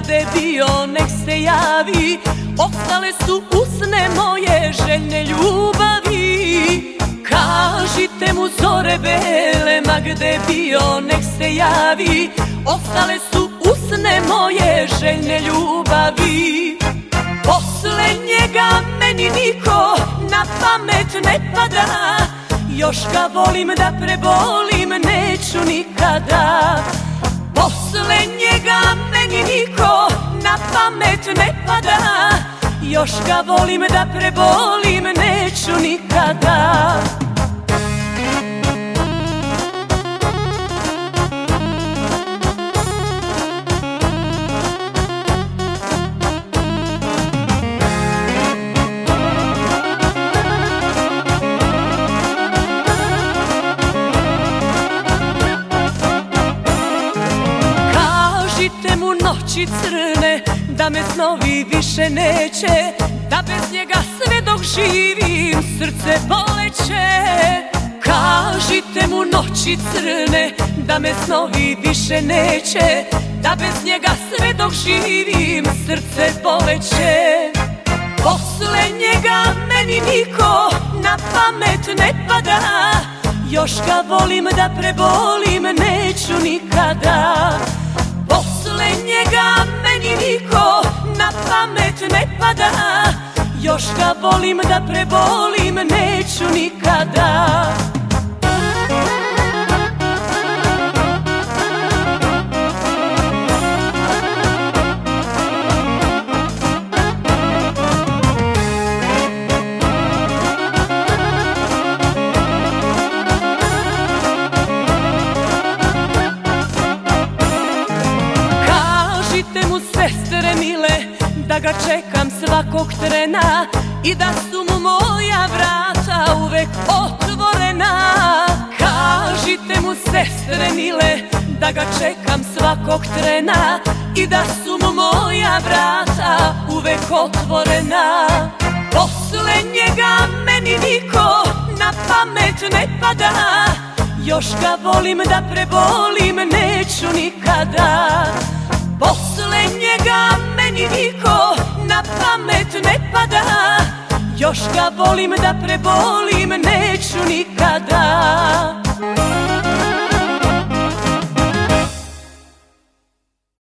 gde bio nek se javi. Ostale su usne moje željne ljubavi. Kažite mu zore bele, ma gde bio nek se javi. Ostale su usne moje željne ljubavi. Posle njega meni niko na pamet ne pada. Još ga volim da prebolim, neću nikada. Posle njega meni niko na pamet ne pada. Još ga volim da prebolim, neću nikada. Kažite mu noći crne da me snovi više neće, da bez njega sve dok živim srce boleće. Kažite mu noći crne da me snovi više neće, da bez njega sve dok živim srce boleće. Posle njega meni niko na pamet ne pada. Još ga volim da prebolim, neću nikada. Posle njega meni niko na pamet ne pada. Još ga volim da prebolim, neću nikada. Kažite mu sestre mile da ga čekam svakog trena i da su mu moja vrata uvek otvorena. Kažite mu sestre mile da ga čekam svakog trena i da su mu moja vrata uvek otvorena. Posle njega meni niko na pamet ne pada. Još ga volim da prebolim, neću nikada. Posle njega meni niko na pamet ne pada. Još ga volim da prebolim, neću nikada.